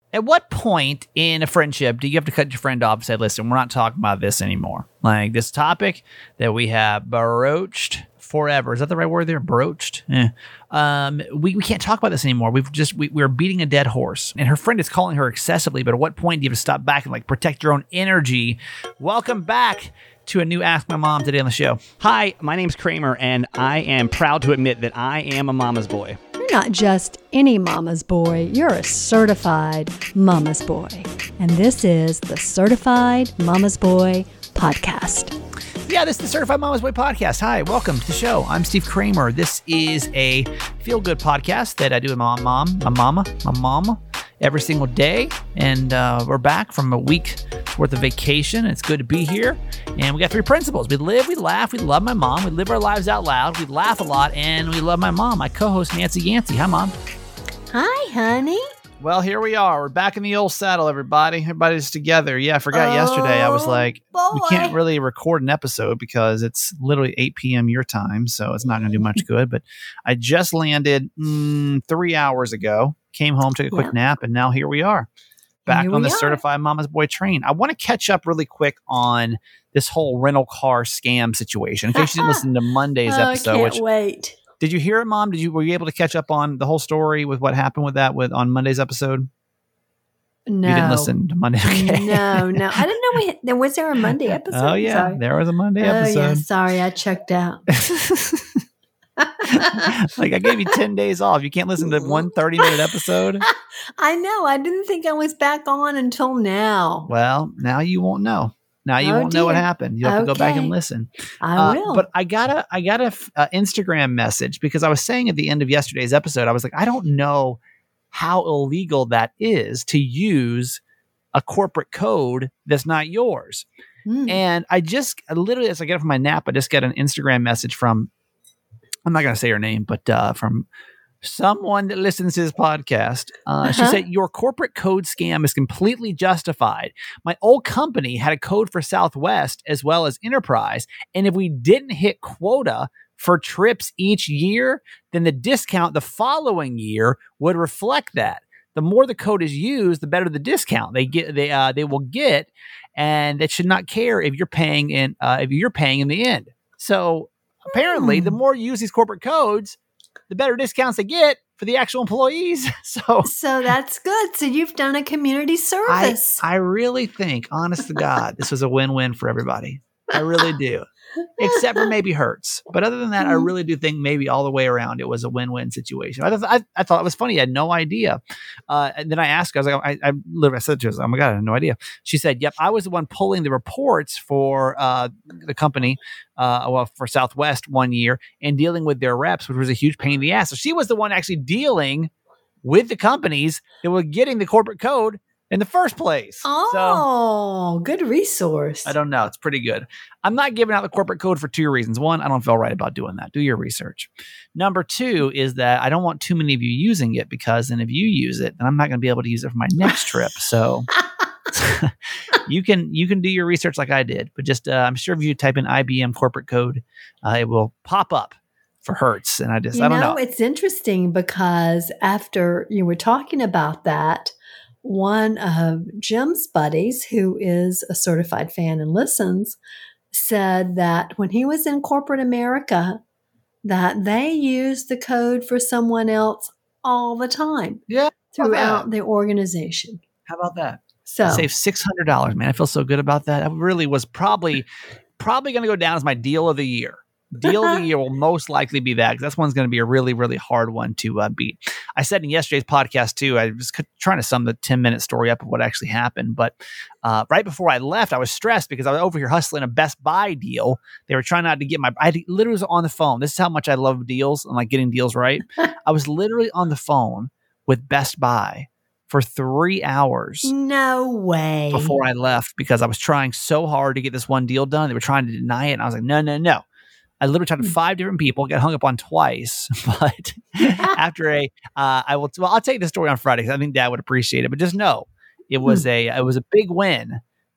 At what point in a friendship do you have to cut your friend off and say, listen, we're not talking about this anymore? Like this topic that we have broached forever. Is that the right word there? Broached? We can't talk about this anymore. We're beating a dead horse. And her friend is calling her excessively, but at what point do you have to stop back and like protect your own energy? Welcome back to a new Ask My Mom today on the show. Hi, my name's Kramer, and I am proud to admit that I am a mama's boy. You're not just any mama's boy, you're a certified mama's boy. And this is the Certified Mama's Boy Podcast. Yeah, this is the Certified Mama's Boy Podcast. Hi, welcome to the show. I'm Steve Kramer. This is a feel-good podcast that I do with my mama, every single day. And we're back from a week worth of vacation. It's good to be here. And we got three principles. We live, we laugh, we love my mom. We live our lives out loud. We laugh a lot, and we love my mom. My co-host, Nancy Yancey. Hi, Mom. Hi, honey. Well, here we are. We're back in the old saddle, everybody. Everybody's together. Yeah, I forgot yesterday. I was like, we can't really record an episode because it's literally 8 p.m. your time, so it's not going to do much good. But I just landed 3 hours ago, came home, took a quick nap, and now here we are. Back on the Certified Mama's Boy train. I want to catch up really quick on this whole rental car scam situation. In case you didn't listen to Monday's episode. I can't wait. Did you hear it, Mom? Were you able to catch up on the whole story with what happened with that on Monday's episode? No. You didn't listen to Monday? Okay. No. I didn't know was there a Monday episode? Oh, yeah. Sorry. There was a Monday episode. Oh, yeah. Sorry, I checked out. Like I gave you 10 days off. You can't listen to one 30-minute episode? I know. I didn't think I was back on until now. Well, now you won't know. Now you won't know what happened. You'll have to go back and listen. I will. But I got a Instagram message because I was saying at the end of yesterday's episode, I was like, I don't know how illegal that is to use a corporate code that's not yours. And I literally, as I get up from my nap, I just get an Instagram message from, I'm not going to say her name, but from someone that listens to this podcast. She said, your corporate code scam is completely justified. My old company had a code for Southwest as well as Enterprise. And if we didn't hit quota for trips each year, then the discount the following year would reflect that. The more the code is used, the better the discount they will get. And it should not care if you're paying in the end. So apparently the more you use these corporate codes, the better discounts they get for the actual employees. So that's good. So you've done a community service. I really think, honest to God, this was a win-win for everybody. I really do. Except for maybe Hertz. But other than that, I really do think maybe all the way around it was a win-win situation. I thought it was funny. I had no idea. And then I asked her, I was like, I said to her, oh my God, I had no idea. She said, yep, I was the one pulling the reports for the company, for Southwest one year and dealing with their reps, which was a huge pain in the ass. So she was the one actually dealing with the companies that were getting the corporate code in the first place. Oh, good resource. I don't know. It's pretty good. I'm not giving out the corporate code for two reasons. One, I don't feel right about doing that. Do your research. Number two is that I don't want too many of you using it because then if you use it, then I'm not going to be able to use it for my next trip. So you can do your research like I did, but just I'm sure if you type in IBM corporate code, it will pop up for Hertz. And I don't know. It's interesting because after you were talking about that, one of Jim's buddies, who is a certified fan and listens, said that when he was in corporate America, that they used the code for someone else all the time. Yeah, throughout the organization. How about that? So I saved $600, man. I feel so good about that. That really was probably going to go down as my deal of the year. Deal of the year will most likely be that because that's one's going to be a really, really hard one to beat. I said in yesterday's podcast too, I was trying to sum the 10-minute story up of what actually happened. But right before I left, I was stressed because I was over here hustling a Best Buy deal. They were trying not to get I literally was on the phone. This is how much I love deals and like getting deals right. I was literally on the phone with Best Buy for 3 hours. No way. Before I left because I was trying so hard to get this one deal done. They were trying to deny it. And I was like, no. I literally talked to 5 different people, got hung up on twice. But after I'll tell you the story on Friday because I think Dad would appreciate it. But just know it was a big win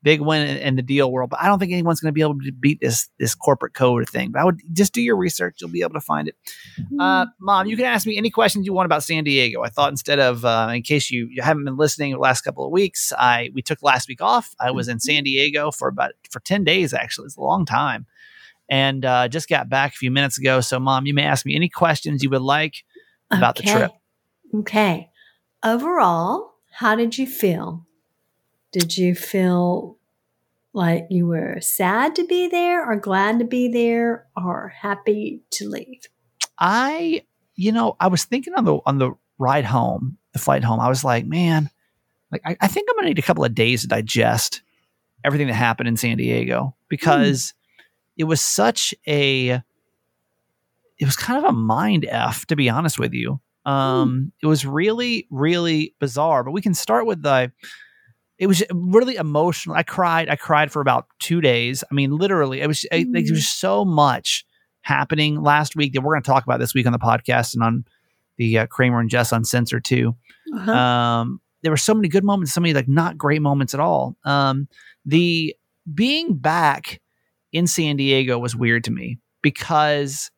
big win in the deal world. But I don't think anyone's going to be able to beat this corporate code thing. But I would just do your research; you'll be able to find it. Mom, you can ask me any questions you want about San Diego. I thought instead of, in case you haven't been listening the last couple of weeks, we took last week off. I was in San Diego for 10 days. Actually, it's a long time, and just got back a few minutes ago. So, Mom, you may ask me any questions you would like about the trip. Okay. Overall, how did you feel? Did you feel like you were sad to be there or glad to be there or happy to leave? I was thinking on the ride home, the flight home, I was like, man, like I think I'm going to need a couple of days to digest everything that happened in San Diego, because it was it was kind of a mind F, to be honest with you. It was really, really bizarre, but we can start with it was really emotional. I cried for about 2 days. I mean, literally, there was so much happening last week that we're going to talk about this week on the podcast and on the Kramer and Jess Uncensored too. There were so many good moments, so many like not great moments at all. The being back in San Diego was weird to me, because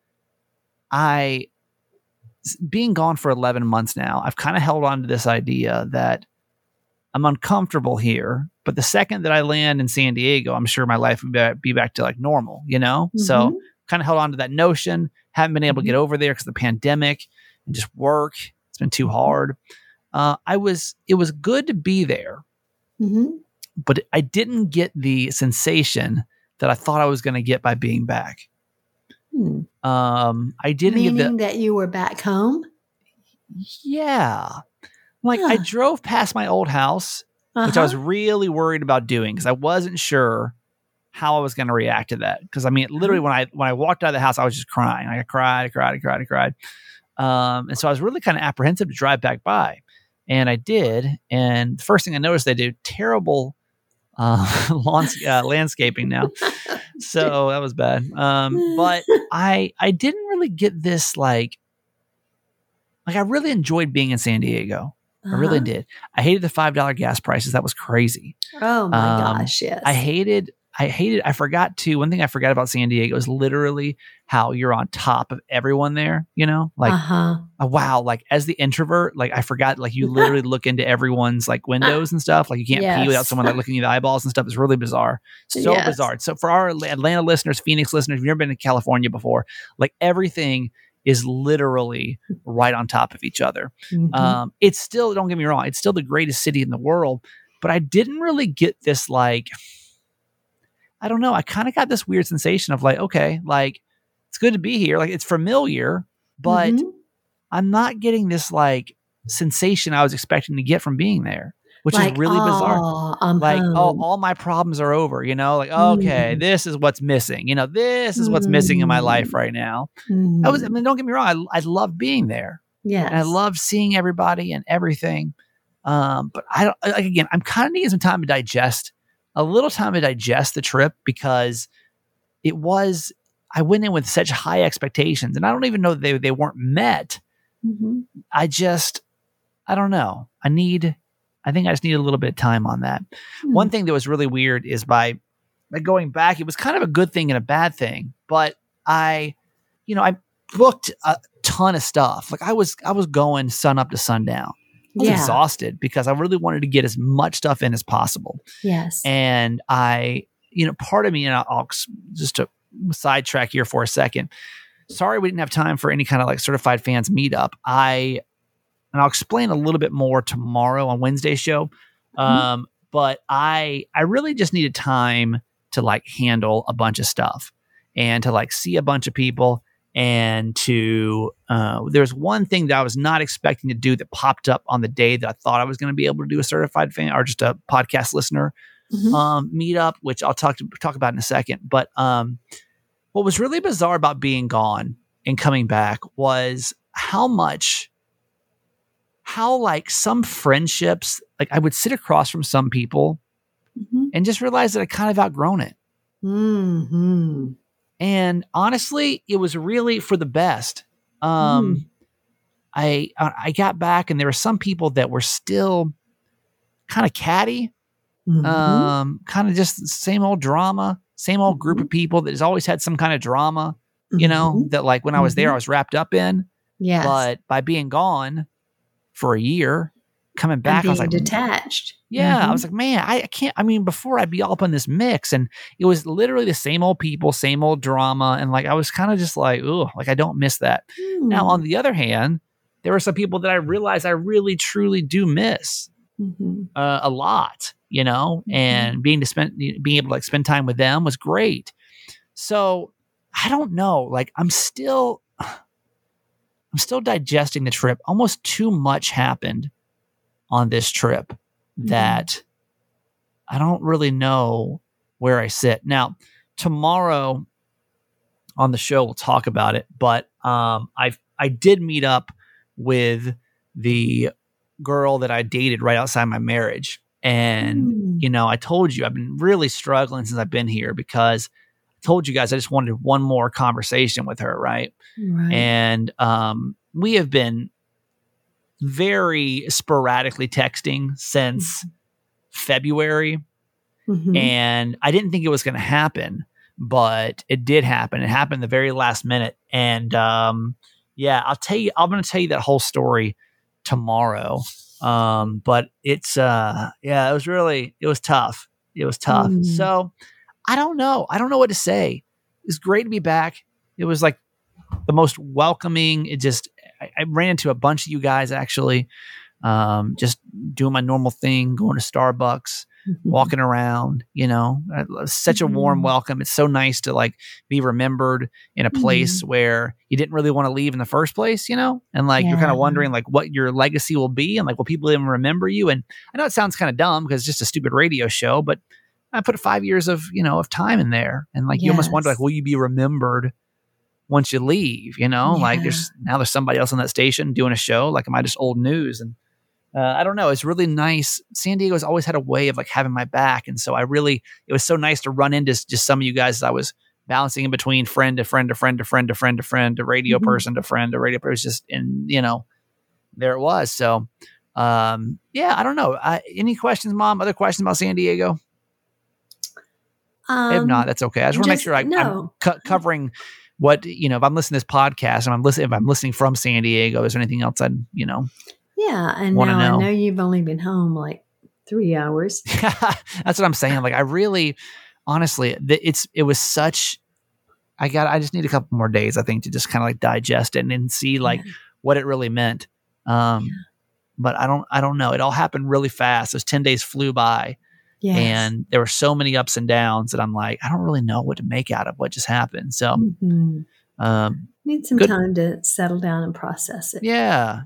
being gone for 11 months now, I've kind of held on to this idea that I'm uncomfortable here, but the second that I land in San Diego, I'm sure my life would be back to like normal, So kind of held on to that notion. Haven't been able to get over there because of the pandemic and just work. It's been too hard. It was good to be there, but I didn't get the sensation that I thought I was going to get by being back. I didn't Meaning that you were back home? Yeah. Like I drove past my old house, which I was really worried about doing because I wasn't sure how I was going to react to that. Because I mean, literally when I walked out of the house, I was just crying. I cried. And so I was really kind of apprehensive to drive back by, and I did. And the first thing I noticed, they do terrible landscaping now. So that was bad. But I didn't really get this like I really enjoyed being in San Diego. I really did. I hated the $5 gas prices. That was crazy. Oh my gosh, yes. I forgot to, one thing I forgot about San Diego is literally how you're on top of everyone there, wow. Like as the introvert, like I forgot, like you literally look into everyone's like windows and stuff. Like you can't pee without someone like looking in the eyeballs and stuff. It's really bizarre. So bizarre. So for our Atlanta listeners, Phoenix listeners, if you've never been to California before, like everything is literally right on top of each other. It's still, don't get me wrong, it's still the greatest city in the world, but I didn't really get this like, I don't know. I kind of got this weird sensation of like, okay, like it's good to be here. Like it's familiar, but I'm not getting this like sensation I was expecting to get from being there, which is really bizarre. Like, all my problems are over, like, okay, this is what's missing. This is what's missing in my life right now. Don't get me wrong. I love being there. Yes. And I love seeing everybody and everything. But I don't, like, again, I'm kind of needing some time to digest the trip, because I went in with such high expectations, and I don't even know that they weren't met. I don't know. I think I just need a little bit of time on that. One thing that was really weird is by going back, it was kind of a good thing and a bad thing, but I booked a ton of stuff. Like I was going sun up to sundown. I was exhausted because I really wanted to get as much stuff in as possible. Yes. And part of me, and I'll just to sidetrack here for a second. Sorry, we didn't have time for any kind of like certified fans meetup. And I'll explain a little bit more tomorrow on Wednesday's show. But I really just needed time to like handle a bunch of stuff and to like see a bunch of people, and to there's one thing that I was not expecting to do that popped up on the day that I thought I was going to be able to do a certified fan or just a podcast listener meetup, which I'll talk about in a second. But what was really bizarre about being gone and coming back was how like some friendships, like I would sit across from some people and just realize that I kind of outgrown it. And honestly, it was really for the best. I got back, and there were some people that were still kind of catty, Kind of just the same old drama, same old group of people that has always had some kind of drama, you know, that like when I was there, I was wrapped up in. Yes. But by being gone for a year, coming back, I was like, detached. yeah, I was like, man, I can't. I mean, before I'd be all up in this mix, and it was literally the same old people, same old drama, and like I was kind of just like, oh, like I don't miss that. Now, on the other hand, there were some people that I realized I really truly do miss a lot, you know, and being able to like spend time with them was great. So I don't know, like I'm still digesting the trip. Almost too much happened on this trip that I don't really know where I sit. Now, tomorrow on the show, we'll talk about it, but I did meet up with the girl that I dated right outside my marriage. And, you know, I told you I've been really struggling since I've been here because I told you guys I just wanted one more conversation with her, right? And we have been very sporadically texting since February. And I didn't think it was going to happen, but it did happen. It happened the very last minute. And yeah, I'm going to tell you that whole story tomorrow. But it's, yeah, it was tough. It was tough. So I don't know. I don't know what to say. It's great to be back. It was like the most welcoming. I ran into a bunch of you guys actually, just doing my normal thing, going to Starbucks, walking around, you know, such a warm welcome. It's so nice to like be remembered in a place where you didn't really want to leave in the first place, you know, and like, you're kind of wondering like what your legacy will be and like, will people even remember you? And I know it sounds kind of dumb because it's just a stupid radio show, but I put 5 years of, you know, of time in there. And like, you almost wonder like, will you be remembered once you leave, you know, like there's somebody else on that station doing a show. Like, am I just old news? And I don't know. It's really nice. San Diego's always had a way of like having my back. And so it was so nice to run into just some of you guys as I was bouncing in between friend to friend to friend to friend to friend to friend to radio person to friend to radio person. Just, and you know, there it was. So, yeah, I don't know. Any questions, Mom? Other questions about San Diego? If not, that's okay. I just want to make sure I'm covering what, you know, if I'm listening to this podcast and if I'm listening from San Diego, is there anything else I'd, you know? Yeah. And now I know you've only been home like 3 hours. That's what I'm saying. Like I really, honestly, it was such, I just need a couple more days, I think, to just kind of like digest it and see like what it really meant. But I don't know. It all happened really fast. Those 10 days flew by. Yes. And there were so many ups and downs that I'm like, I don't really know what to make out of what just happened. So need some time to settle down and process it. Yeah.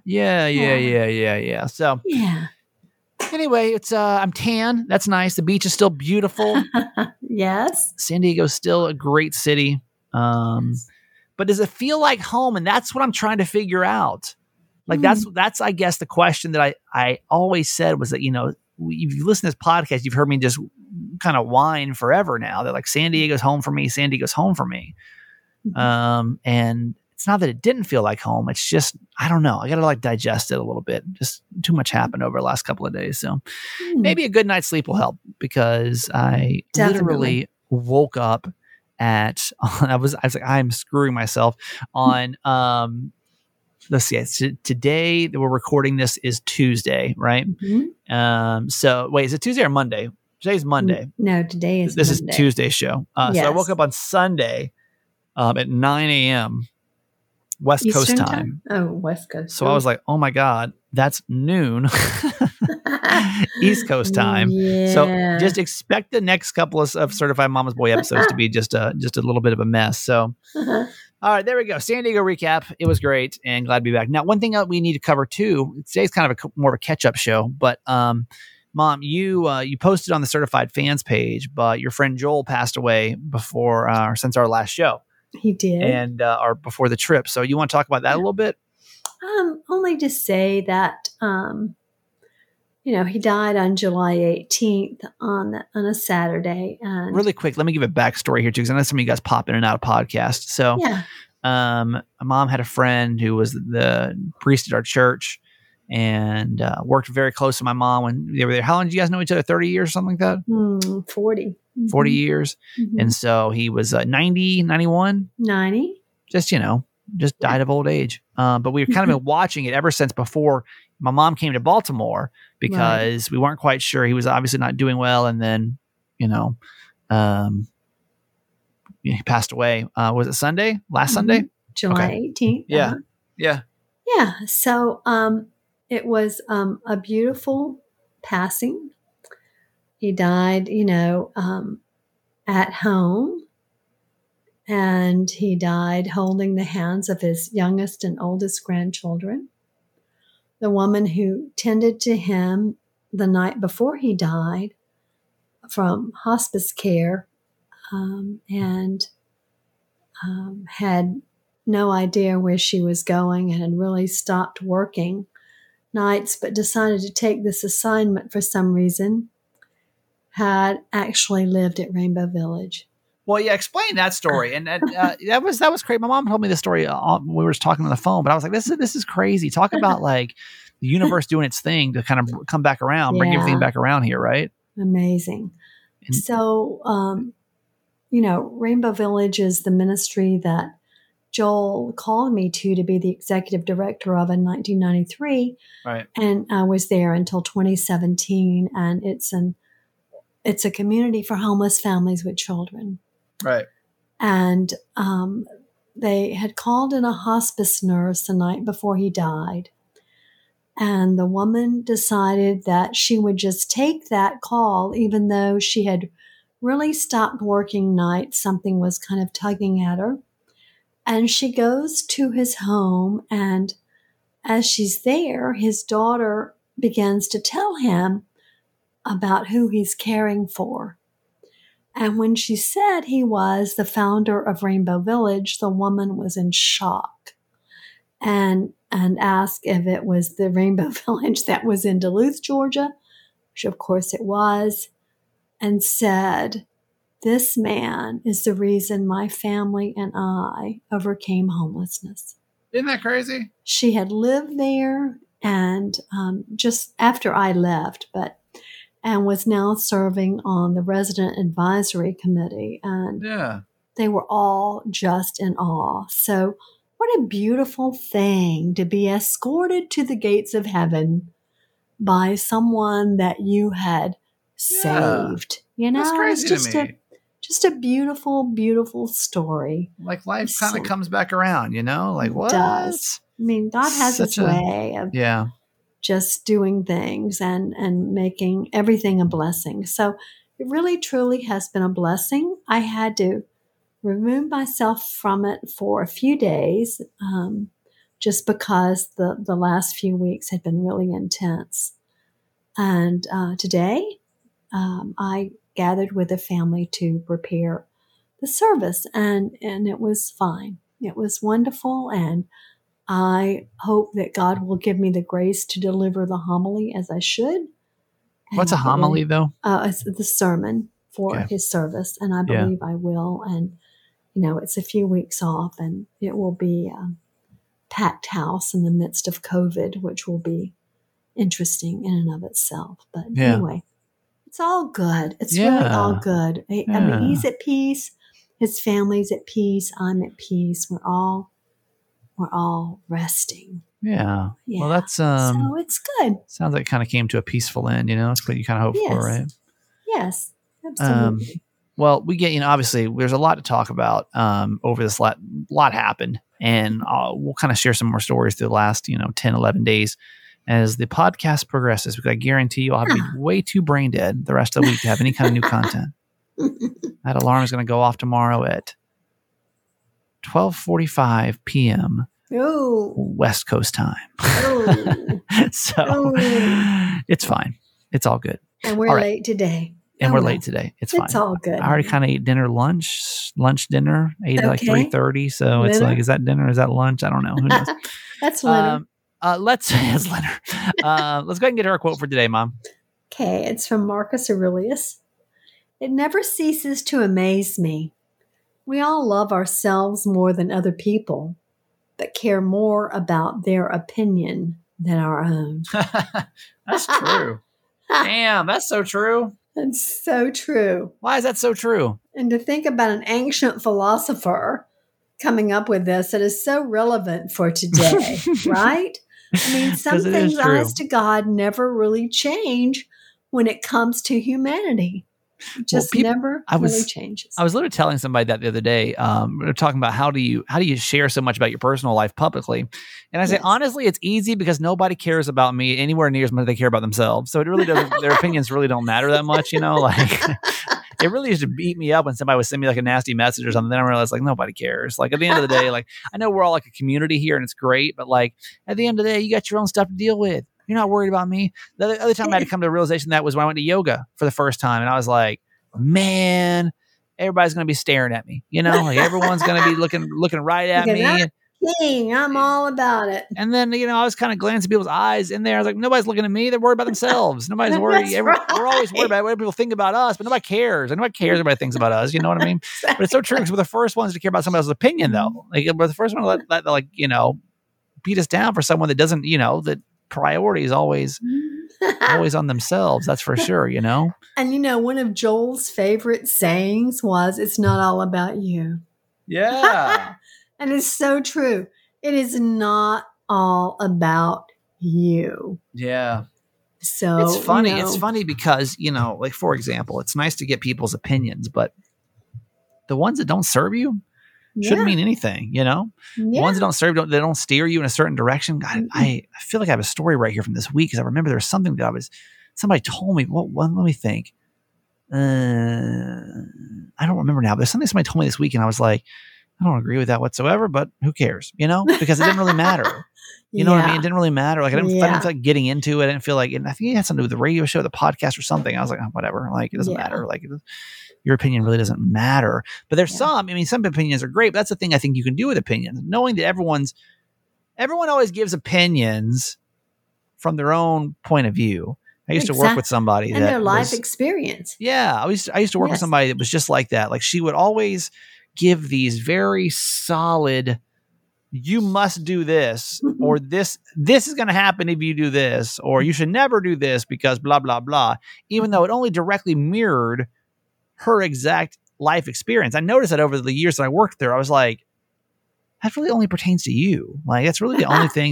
So anyway, it's I'm tan. That's nice. The beach is still beautiful. Yes. San Diego's still a great city. But does it feel like home? And that's what I'm trying to figure out. Like that's I guess the question that I always said was that, you know, if you listen to this podcast, you've heard me just kind of whine forever now that like San Diego's home for me. San Diego's home for me. And it's not that it didn't feel like home. It's just, I don't know. I got to like digest it a little bit. Just too much happened over the last couple of days. So maybe a good night's sleep will help because I literally woke up at, I was like, I'm screwing myself on, let's see. Today that we're recording this is Tuesday, right? So wait, is it Tuesday or Monday? Today's Monday. No, today is This Monday. is Tuesday's show. So I woke up on Sunday at 9 a.m. West Eastern Coast time. Oh, West Coast. So I was like, oh my God, that's noon East Coast time. Yeah. So just expect the next couple of Certified Mama's Boy episodes to be just a little bit of a mess. So all right, there we go. San Diego recap. It was great and glad to be back. Now, one thing that we need to cover too, today's kind of more of a catch-up show, but Mom, you posted on the Certified Fans page, but your friend Joel passed away since our last show. He did. And or before the trip. So you want to talk about that a little bit? Only to say that he died on July 18th on a Saturday. And really quick, let me give a backstory here too, because I know some of you guys pop in and out of podcasts. So my mom had a friend who was the priest at our church, and worked very close to my mom when they were there. How long did you guys know each other? 30 years or something like that? 40. 40 years. Mhm. And so he was 90, 91. 90. Just, just died of old age. But we've kind of been watching it ever since before my mom came to Baltimore because we weren't quite sure. He was obviously not doing well. And then, he passed away. Was it Sunday? Last Sunday? July 18th. Yeah. Yeah. Yeah. So it was a beautiful passing. He died, at home. And he died holding the hands of his youngest and oldest grandchildren. The woman who tended to him the night before he died from hospice care and had no idea where she was going and had really stopped working nights, but decided to take this assignment for some reason, had actually lived at Rainbow Village. Well, yeah, explain that story. And that was great. My mom told me the story when we were talking on the phone, but I was like, this is crazy. Talk about like the universe doing its thing to kind of come back around, bring everything back around here, right? Amazing. And so, Rainbow Village is the ministry that Joel called me to be the executive director of in 1993. Right. And I was there until 2017. And it's a community for homeless families with children. Right. And they had called in a hospice nurse the night before he died. And the woman decided that she would just take that call, even though she had really stopped working nights. Something was kind of tugging at her. And she goes to his home. And as she's there, his daughter begins to tell him about who he's caring for. And when she said he was the founder of Rainbow Village, the woman was in shock and asked if it was the Rainbow Village that was in Duluth, Georgia, which of course it was, and said, "This man is the reason my family and I overcame homelessness." Isn't that crazy? She had lived there and just after I left, and was now serving on the resident advisory committee. And they were all just in awe. So what a beautiful thing to be escorted to the gates of heaven by someone that you had saved. That's crazy it's to me. Just a beautiful, beautiful story. Like life kind of comes back around, like what? It does. I mean, God has his way of just doing things and making everything a blessing. So it really, truly has been a blessing. I had to remove myself from it for a few days just because the last few weeks had been really intense. And today I gathered with the family to prepare the service, and it was fine. It was wonderful, and I hope that God will give me the grace to deliver the homily as I should. What's a homily, though? It's the sermon for his service, and I believe I will. And, it's a few weeks off, and it will be a packed house in the midst of COVID, which will be interesting in and of itself. But anyway, it's all good. It's really all good. I mean, he's at peace. His family's at peace. I'm at peace. We're all resting. Yeah. Well, that's so it's good. Sounds like it kind of came to a peaceful end. That's what you kind of hope for, right? Yes, absolutely. Well, we get obviously there's a lot to talk about over this lot happened, and we'll kind of share some more stories through the last 10, 11 days as the podcast progresses. Because I guarantee you, I'll have to be way too brain dead the rest of the week to have any kind of new content. That alarm is going to go off tomorrow at 12:45 p.m. West Coast time. So it's fine. It's all good. And we're late today. And we're late today. It's fine. It's all good. I already kind of ate lunch dinner. Ate at like 3:30. So it's like, is that dinner? Is that lunch? I don't know. Who knows? That's Leonard. Let's go ahead and get our quote for today, Mom. Okay. It's from Marcus Aurelius. "It never ceases to amaze me. We all love ourselves more than other people, but care more about their opinion than our own. That's true. Damn, that's so true. That's so true. Why is that so true? And to think about an ancient philosopher coming up with this that is so relevant for today, right? I mean, some 'Cause it is things, true. honest to God, never really change when it comes to humanity. It just never really changes. I was literally telling somebody that the other day. We were talking about how do you share so much about your personal life publicly, and I say honestly, it's easy because nobody cares about me anywhere near as much as they care about themselves. So it really doesn't. Their opinions really don't matter that much, you know. Like it really used to beat me up when somebody would send me like a nasty message or something. Then I realized like nobody cares. Like at the end of the day, like I know we're all like a community here and it's great, but like at the end of the day, you got your own stuff to deal with. You're not worried about me. The other time I had to come to a realization that was when I went to yoga for the first time. And I was like, man, everybody's going to be staring at me. You know, like everyone's going to be looking right at me. I'm all about it. And then, you know, I was kind of glancing at people's eyes in there. I was like, nobody's looking at me. They're worried about themselves. Nobody's worried. We're always worried about what people think about us, but nobody cares. And nobody cares what everybody thinks about us. You know what I mean? But it's so true because we're the first ones to care about somebody else's opinion, though. Like we're the first one to let like, you know, beat us down for someone that doesn't, you know, that priority is always on themselves. That's for sure, you know? And, you know, one of Joel's favorite sayings was, it's not all about you. Yeah. And it's so true. It is not all about you. Yeah. So it's funny. You know, it's funny because, you know, like, for example, it's nice to get people's opinions, but the ones that don't serve you shouldn't mean anything, you know? The ones that don't serve, they don't steer you in a certain direction. God, I feel like I have a story right here from this week because I remember there was something that somebody told me. Let me think. I don't remember now, but there's something somebody told me this week and I was like, I don't agree with that whatsoever, but who cares, you know? Because it didn't really matter. You know what I mean? It didn't really matter. Like I didn't feel like getting into it. I didn't feel like, and I think it had something to do with the radio show, the podcast or something. I was like, oh, whatever. Like it doesn't matter. Like your opinion really doesn't matter. But there's some opinions are great, but that's the thing I think you can do with opinions. Knowing that everyone always gives opinions from their own point of view. I used to work with somebody and their life experience. Yeah. I used to work with somebody that was just like that. Like she would always give these very solid, you must do this, or this is going to happen if you do this, or you should never do this because blah, blah, blah, even though it only directly mirrored her exact life experience. I noticed that over the years that I worked there, I was like, that really only pertains to you. Like that's really the only thing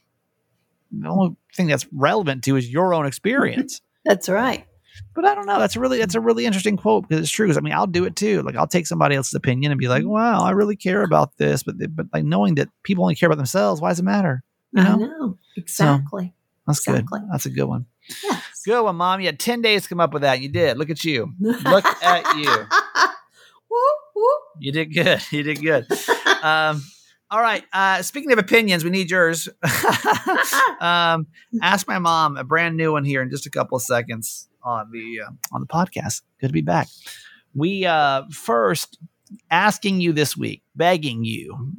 that's relevant to is your own experience. That's right. But I don't know. That's a really interesting quote because it's true. Because I mean, I'll do it too. Like I'll take somebody else's opinion and be like, wow, I really care about this. But like knowing that people only care about themselves, why does it matter? You know? I know. Exactly. So, that's good. That's a good one. Yes. Good one, Mom. You had 10 days to come up with that. And you did. Look at you. Look at you. Whoop, whoop. You did good. You did good. All right. Speaking of opinions, we need yours. Ask My Mom, a brand new one here in just a couple of seconds on the podcast. Good to be back. We first asking you this week, begging you,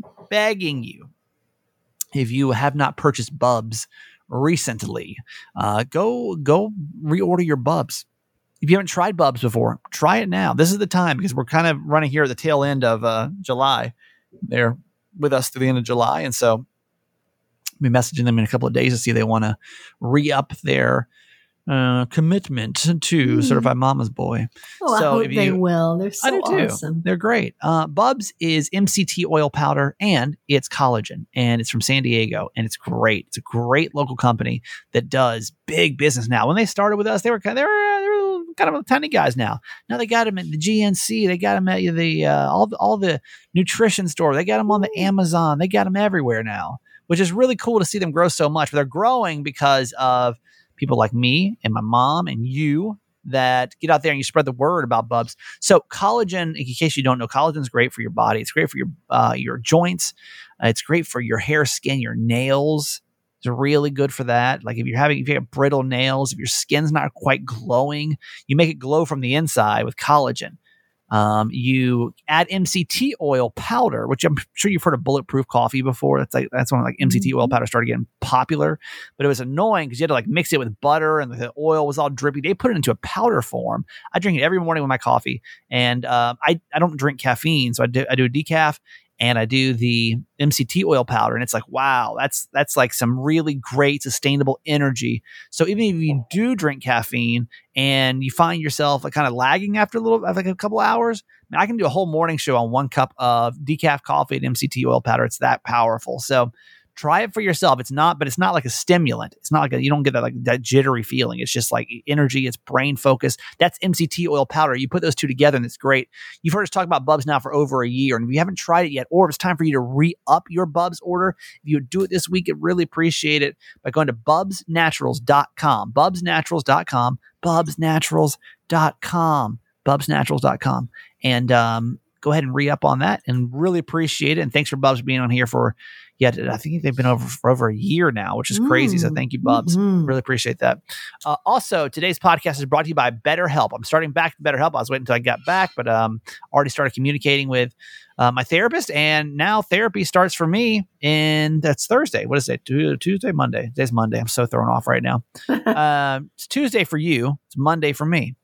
if you have not purchased Bubs recently, go reorder your Bubs. If you haven't tried Bubs before, try it now. This is the time because we're kind of running here at the tail end of July. They're with us to the end of July. And so I'll be messaging them in a couple of days to see if they want to re-up their commitment to Certified Mama's Boy. Oh, so I hope they will. They're so awesome. They're great. Bubs is MCT oil powder and it's collagen and it's from San Diego and it's great. It's a great local company that does big business now. When they started with us, they were kind of tiny guys now. Now they got them at the GNC. They got them at the all the nutrition store. They got them on the Amazon. They got them everywhere now, which is really cool to see them grow so much. But they're growing because of people like me and my mom and you that get out there and you spread the word about Bubs. So collagen, in case you don't know, collagen is great for your body. It's great for your joints. It's great for your hair, skin, your nails. It's really good for that. Like if you have brittle nails, if your skin's not quite glowing, you make it glow from the inside with collagen. You add MCT oil powder, which I'm sure you've heard of Bulletproof coffee before. That's when MCT oil powder started getting popular, but it was annoying because you had to mix it with butter and the oil was all drippy. They put it into a powder form. I drink it every morning with my coffee, and I don't drink caffeine, so I do a decaf, and I do the MCT oil powder, and it's like, wow, that's like some really great sustainable energy. So even if you do drink caffeine and you find yourself like kind of lagging after like a couple hours, I can do a whole morning show on 1 cup of decaf coffee and MCT oil powder. It's that powerful. So try it for yourself. It's not like a stimulant. It's not like you don't get that jittery feeling. It's just like energy. It's brain focus. That's MCT oil powder. You put those two together and it's great. You've heard us talk about Bubs now for over a year. And if you haven't tried it yet, or if it's time for you to re-up your Bubs order, if you would do it this week, I'd really appreciate it by going to bubsnaturals.com, bubsnaturals.com, bubsnaturals.com, bubsnaturals.com. And go ahead and re-up on that and really appreciate it. And thanks for Bubs being on here for, I think they've been for over a year now, which is crazy. So thank you, Bubs. Really appreciate that. Also, today's podcast is brought to you by BetterHelp. I'm starting back to BetterHelp. I was waiting until I got back, but already started communicating with my therapist, and now therapy starts for me. And that's Thursday. What is it? Tuesday, Monday. Today's Monday. I'm so thrown off right now. It's Tuesday for you. It's Monday for me.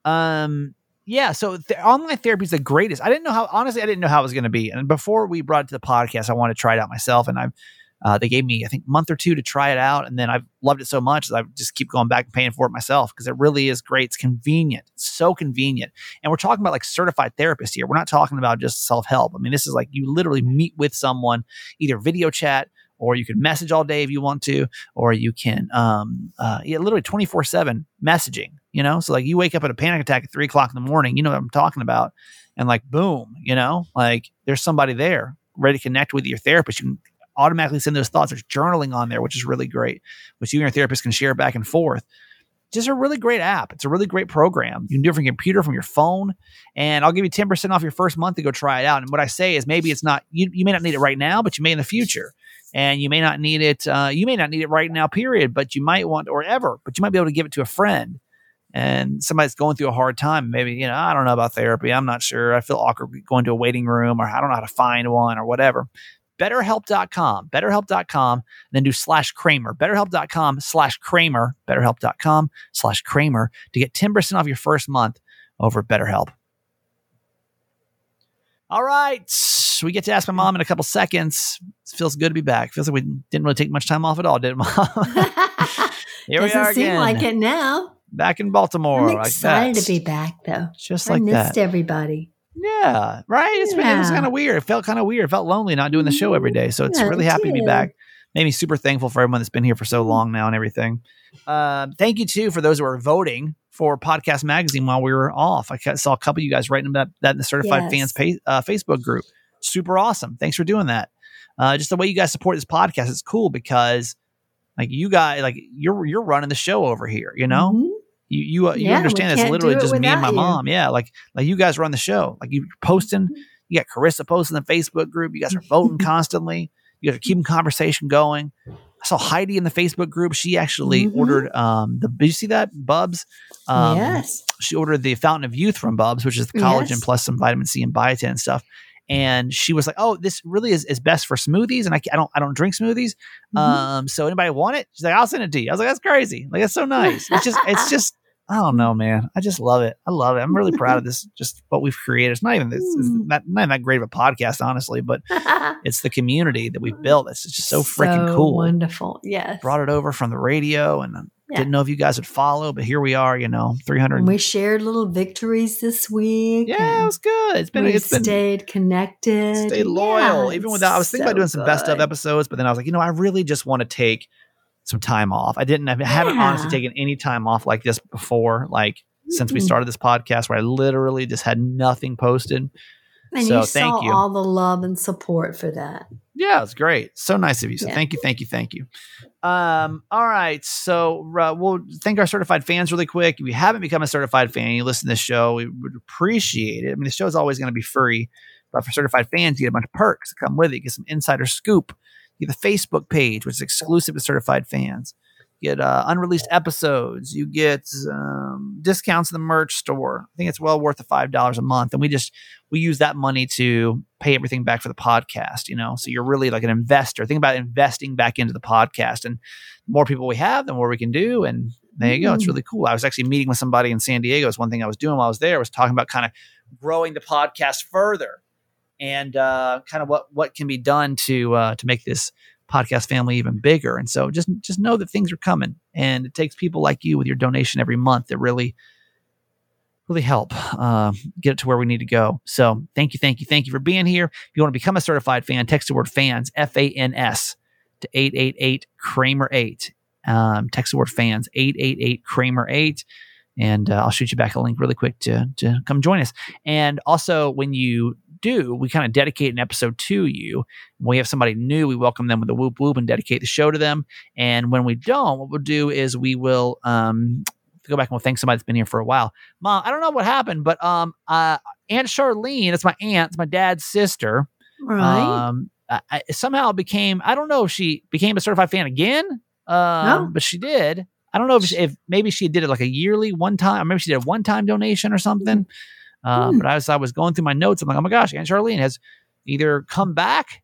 Yeah, so online therapy is the greatest. I didn't know how it was going to be. And before we brought it to the podcast, I wanted to try it out myself. And they gave me, I think, a month or two to try it out. And then I've loved it so much that I just keep going back and paying for it myself because it really is great. It's convenient. It's so convenient. And we're talking about like certified therapists here. We're not talking about just self-help. I mean, this is like you literally meet with someone, either video chat, or you can message all day if you want to, or you can, literally 24/7 messaging, So like you wake up at a panic attack at 3:00 in the morning, you know what I'm talking about. And like, boom, like there's somebody there ready to connect with your therapist. You can automatically send those thoughts. There's journaling on there, which is really great, which you and your therapist can share back and forth. Just a really great app. It's a really great program. You can do it from your computer, from your phone, and I'll give you 10% off your first month to go try it out. And what I say is maybe it's not, you may not need it right now, but you may in the future. And you may not need it. You may not need it right now, period, but you might want, or ever, but you might be able to give it to a friend and somebody's going through a hard time. Maybe, I don't know about therapy. I'm not sure. I feel awkward going to a waiting room, or I don't know how to find one or whatever. BetterHelp.com, and then do /Kramer, BetterHelp.com/Kramer, BetterHelp.com/Kramer to get 10% off your first month over at BetterHelp. All right. We get to ask my mom in a couple seconds. It feels good to be back. Feels like we didn't really take much time off at all, did it, Mom? Here we are again. Doesn't seem like it now. Back in Baltimore. I'm excited to be back, though. Just like that. I missed everybody. Yeah, right? It was kind of weird. It felt kind of weird. It felt lonely not doing the show every day. So it's really happy to be back. Made me super thankful for everyone that's been here for so long now and everything. Thank you, too, for those who are voting for Podcast Magazine while we were off. I saw a couple of you guys writing about that in the Certified Fans Facebook group. Super awesome. Thanks for doing that. Just the way you guys support this podcast is cool because like you guys, like you're running the show over here, Mm-hmm. You understand it's literally just me and my mom. Yeah. Like you guys run the show. Like you're posting, you got Carissa posting in the Facebook group. You guys are voting constantly. You guys are keeping conversation going. I saw Heidi in the Facebook group. She actually ordered did you see that? Bubs. Yes. She ordered the Fountain of Youth from Bubs, which is the collagen plus some vitamin C and biotin and stuff. And she was like, "Oh, this really is best for smoothies." And I don't drink smoothies. So anybody want it? She's like, "I'll send it to you." I was like, "That's crazy. Like, that's so nice." It's just, I don't know, man. I just love it. I love it. I'm really proud of this. Just what we've created. It's not even not that great of a podcast, honestly, but it's the community that we've built. It's just so freaking cool. Wonderful. Yes. Brought it over from the radio and didn't know if you guys would follow, but here we are, 300. And we shared little victories this week. Yeah, it was good. It's been stayed connected. Stayed loyal. Even without, I was thinking about doing some best of episodes, but then I was like, I really just want to take some time off. I haven't honestly taken any time off like this before, since we started this podcast, where I literally just had nothing posted. And so thank you. All the love and support for that. Yeah, it's great. So nice of you. So thank you. All right. So we'll thank our certified fans really quick. If you haven't become a certified fan, you listen to this show, we would appreciate it. I mean, the show is always going to be free, but for certified fans, you get a bunch of perks that come with it. You get some insider scoop. You get the Facebook page, which is exclusive to certified fans. You get unreleased episodes. You get discounts in the merch store. I think it's well worth the $5 a month. And we use that money to pay everything back for the podcast, So you're really like an investor. Think about investing back into the podcast. And the more people we have, the more we can do. And there you go. It's really cool. I was actually meeting with somebody in San Diego. It's one thing I was doing while I was there, was talking about kind of growing the podcast further. and kind of what can be done to make this podcast family even bigger. And so just know that things are coming, and it takes people like you with your donation every month that really help get it to where we need to go. So thank you for being here. If you want to become a certified fan, text the word fans, FANS, to 888-Kramer8. Text the word fans, 888-Kramer8. And I'll shoot you back a link really quick to come join us. And also, when you do, we kind of dedicate an episode to you. When we have somebody new, we welcome them with a whoop whoop and dedicate the show to them. And when we don't, what we'll do is we will go back and we'll thank somebody that's been here for a while. Mom, I don't know what happened, but Aunt Charlene, that's my aunt, it's my dad's sister. Right. Somehow became, I don't know if she became a certified fan again, but she did. I don't know if maybe she did it like a yearly one time, or maybe she did a one-time donation or something. But as I was going through my notes, I'm like, oh my gosh, Aunt Charlene has either come back.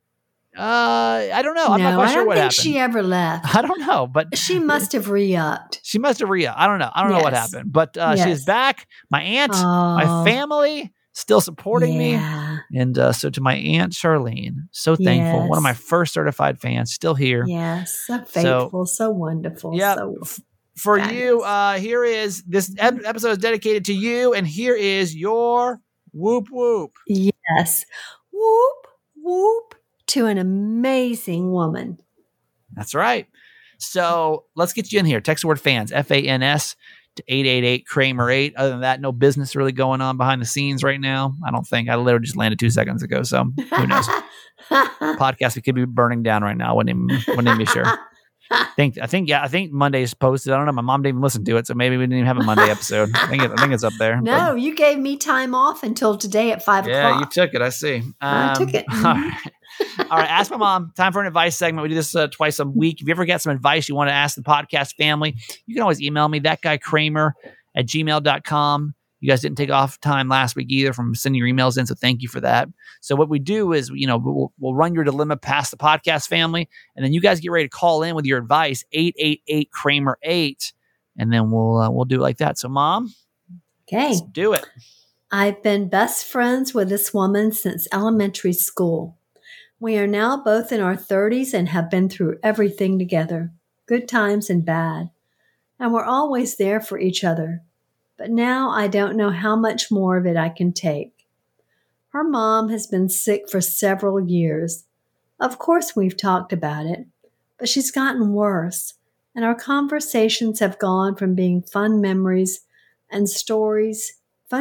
I don't know. I'm not quite sure what happened. I don't think she ever left. I don't know, but she must have re-upped. I don't know. I don't know what happened, but she is back. My aunt, my family still supporting me. And so to my Aunt Charlene, so thankful. One of my first certified fans, still here. Yes, so faithful, so wonderful. Yeah. So for you, here is this episode is dedicated to you, and here is your whoop whoop. Yes, whoop whoop to an amazing woman. That's right. So let's get you in here. Text the word fans, FANS, to 888-Kramer8. Other than that, no business really going on behind the scenes right now. I don't think. I literally just landed 2 seconds ago, so who knows? Podcast we could be burning down right now. Wouldn't even be sure. I think Monday's posted. I don't know. My mom didn't even listen to it, so maybe we didn't even have a Monday episode. I think it's up there. No, you gave me time off until today at 5 o'clock. Yeah, you took it. I see. I took it. All right. Ask my mom. Time for an advice segment. We do this twice a week. If you ever got some advice you want to ask the podcast family, you can always email me, thatguykramer@gmail.com. You guys didn't take off time last week either from sending your emails in, so thank you for that. So what we do is, we'll run your dilemma past the podcast family, and then you guys get ready to call in with your advice, 888-Kramer8, and then we'll do it like that. So, Mom, let's do it. I've been best friends with this woman since elementary school. We are now both in our 30s and have been through everything together, good times and bad, and we're always there for each other. But now I don't know how much more of it I can take. Her mom has been sick for several years. Of course, we've talked about it, but she's gotten worse, and our conversations have gone from being fun memories and stories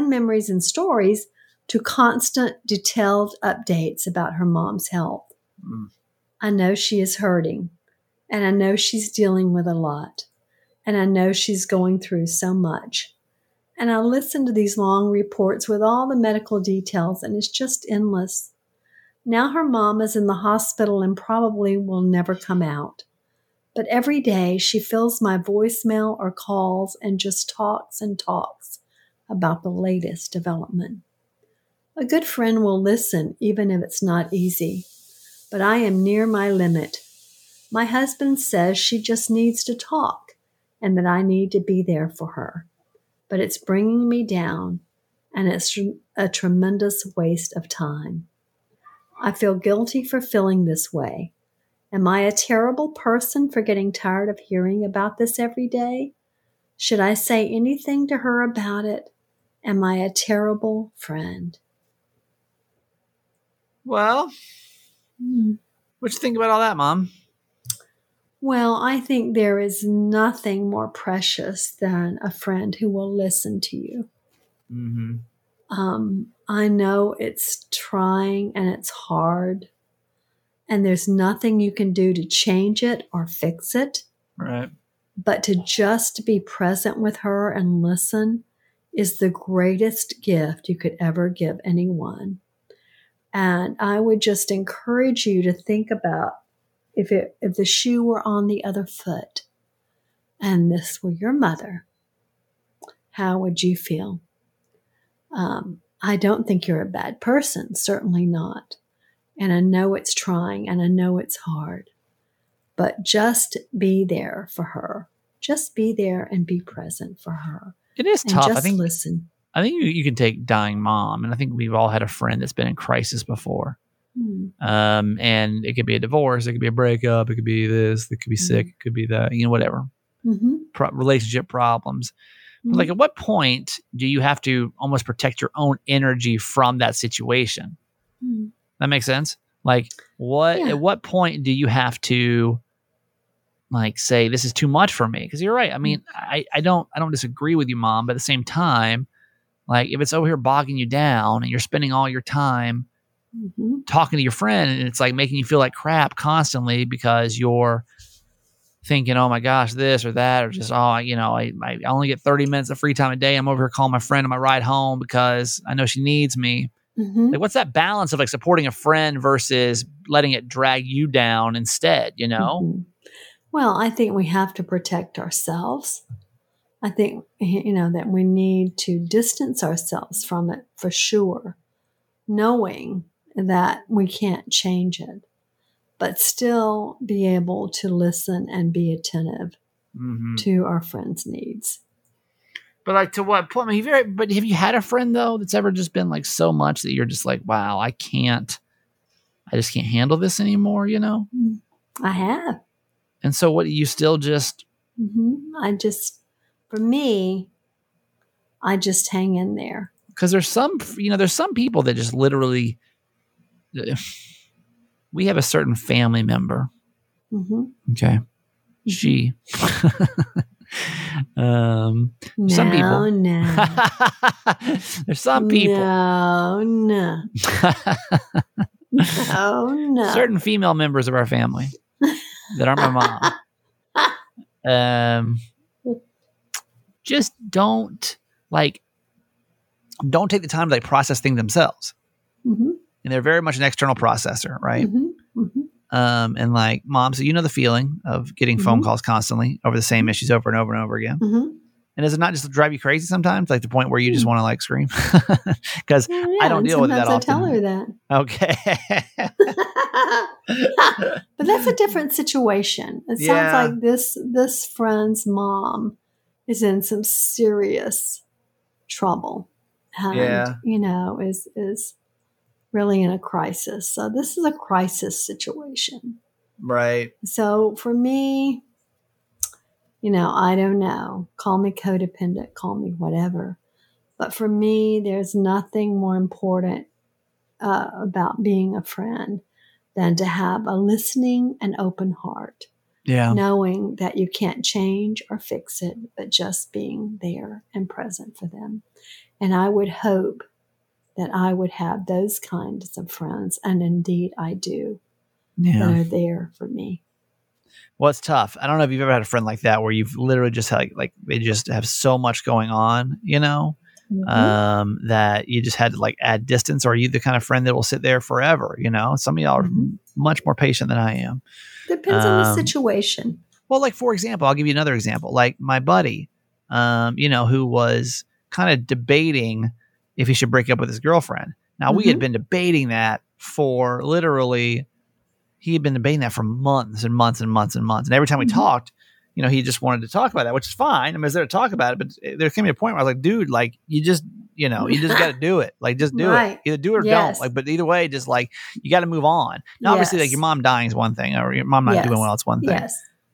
to constant, detailed updates about her mom's health. I know she is hurting, and I know she's dealing with a lot, and I know she's going through so much. And I listen to these long reports with all the medical details, and it's just endless. Now her mom is in the hospital and probably will never come out. But every day she fills my voicemail or calls and just talks and talks about the latest development. A good friend will listen even if it's not easy, but I am near my limit. My husband says she just needs to talk and that I need to be there for her. But it's bringing me down, and it's a tremendous waste of time. I feel guilty for feeling this way. Am I a terrible person for getting tired of hearing about this every day? Should I say anything to her about it? Am I a terrible friend? Well, what you think about all that, Mom? Well, I think there is nothing more precious than a friend who will listen to you. Mm-hmm. I know it's trying and it's hard, and there's nothing you can do to change it or fix it. Right. But to just be present with her and listen is the greatest gift you could ever give anyone. And I would just encourage you to think about if the shoe were on the other foot and this were your mother, how would you feel? I don't think you're a bad person, certainly not. And I know it's trying and I know it's hard, but just be there for her. Just be there and be present for her. It is and tough. Just I think listen. I think you can take dying mom, and I think we've all had a friend that's been in crisis before. And it could be a divorce, it could be a breakup, it could be this, it could be sick, it could be that, whatever. Relationship problems. But like, at what point do you have to almost protect your own energy from that situation? That makes sense? Like, at what point do you have to like say this is too much for me? Because you're right. I mean, I don't disagree with you, Mom, but at the same time, like if it's over here bogging you down and you're spending all your time talking to your friend and it's like making you feel like crap constantly because you're thinking, oh my gosh, this or that, or just, I only get 30 minutes of free time a day. I'm over here calling my friend on my ride home because I know she needs me. Like, what's that balance of like supporting a friend versus letting it drag you down instead, Well, I think we have to protect ourselves. I think, that we need to distance ourselves from it for sure, knowing that we can't change it, but still be able to listen and be attentive to our friends' needs. But like, to what point? I mean, have you had a friend though that's ever just been like so much that you're just like, wow, I just can't handle this anymore, I have. And so what, you still just... For me, I just hang in there. Because there's some people that just literally... We have a certain family member. Okay. She... some people. No. There's some people. No. No. Certain female members of our family that aren't my mom. Just don't take the time to like process things themselves. And they're very much an external processor, right? And like, Mom, so the feeling of getting phone calls constantly over the same issues over and over and over again. And does it not just drive you crazy sometimes, like the point where you just want to like scream? Because I don't deal with that often. Sometimes I tell her that. Okay. But that's a different situation. It sounds like this friend's mom is in some serious trouble. And, is really in a crisis. So this is a crisis situation. Right. So for me, I don't know. Call me codependent, call me whatever. But for me, there's nothing more important about being a friend than to have a listening and open heart. Yeah. Knowing that you can't change or fix it, but just being there and present for them. And I would hope that I would have those kinds of friends. And indeed I do. That are there for me. Well, it's tough. I don't know if you've ever had a friend like that where you've literally just had like they just have so much going on, that you just had to like add distance, or are you the kind of friend that will sit there forever? Some of y'all are much more patient than I am. Depends on the situation. Well, like, for example, I'll give you another example. Like my buddy, who was kind of debating if he should break up with his girlfriend. Now, we had been debating that for he had been debating that for months and months and months and months. And every time we talked, he just wanted to talk about that, which is fine. I was there to talk about it, but there came to a point where I was like, dude, like, you just got to do it. Like, just do it. Either do it or don't. Like, but either way, just like, you got to move on. Now, obviously, like your mom dying is one thing, or your mom not doing well, it's one thing. Yes.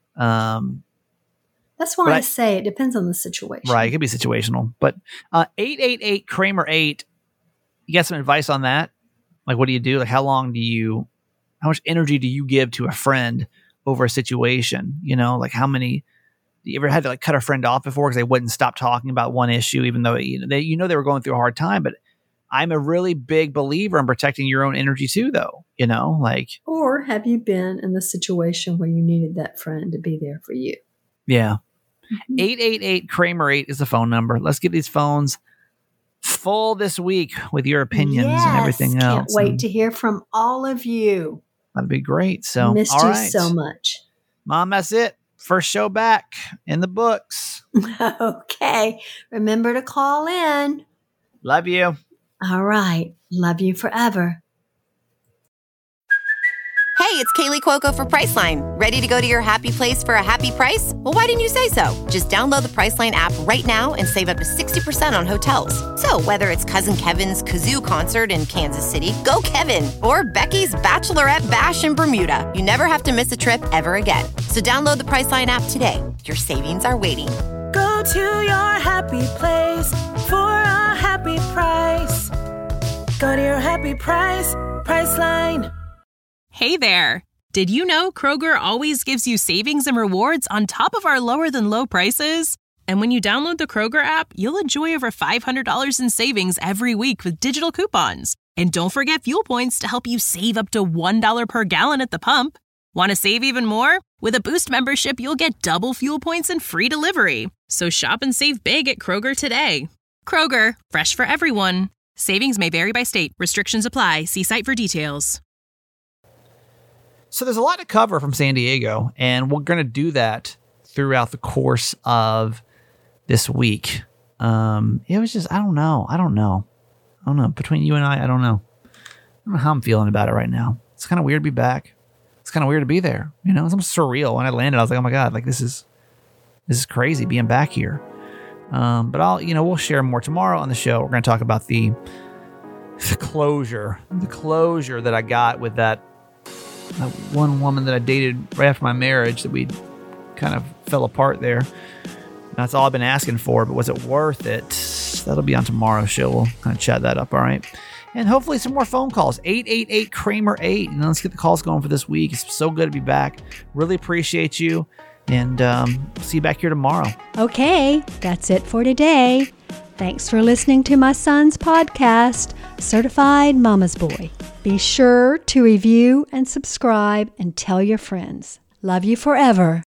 That's why I say it depends on the situation. Right. It could be situational. But 888 Kramer 8, you got some advice on that? Like, what do you do? Like, how much energy do you give to a friend over a situation? Like how many, you ever had to like cut a friend off before because they wouldn't stop talking about one issue, even though they were going through a hard time? But I'm a really big believer in protecting your own energy too, though, Or have you been in the situation where you needed that friend to be there for you? Yeah. 888 Kramer 8 is the phone number. Let's get these phones full this week with your opinions and everything else. Can't wait to hear from all of you. That'd be great. So, missed all you right. so much. Mom, that's it. First show back in the books. Okay. Remember to call in. Love you. All right. Love you forever. Hey, Hey, it's Kaylee Cuoco for Priceline. Ready to go to your happy place for a happy price? Well, why didn't you say so? Just download the Priceline app right now and save up to 60% on hotels. So whether it's Cousin Kevin's Kazoo Concert in Kansas City, go Kevin, or Becky's Bachelorette Bash in Bermuda, you never have to miss a trip ever again. So download the Priceline app today. Your savings are waiting. Go to your happy place for a happy price. Go to your happy price, Priceline. Hey there! Did you know Kroger always gives you savings and rewards on top of our lower-than-low prices? And when you download the Kroger app, you'll enjoy over $500 in savings every week with digital coupons. And don't forget fuel points to help you save up to $1 per gallon at the pump. Want to save even more? With a Boost membership, you'll get double fuel points and free delivery. So shop and save big at Kroger today. Kroger, fresh for everyone. Savings may vary by state. Restrictions apply. See site for details. So there's a lot to cover from San Diego, and we're going to do that throughout the course of this week. It was just, I don't know. Between you and I don't know. I don't know how I'm feeling about it right now. It's kind of weird to be back. It's kind of weird to be there. You know, it's almost surreal. When I landed, I was like, oh my God, like this is crazy being back here. But we'll share more tomorrow on the show. We're going to talk about the closure that I got with that one woman that I dated right after my marriage that we kind of fell apart there. That's all I've been asking for, but was it worth it? That'll be on tomorrow's show. We'll kind of chat that up, all right? And hopefully some more phone calls. 888-KRAMER-8. Let's get the calls going for this week. It's so good to be back. Really appreciate you. And see you back here tomorrow. Okay, that's it for today. Thanks for listening to my son's podcast, Certified Mama's Boy. Be sure to review and subscribe and tell your friends. Love you forever.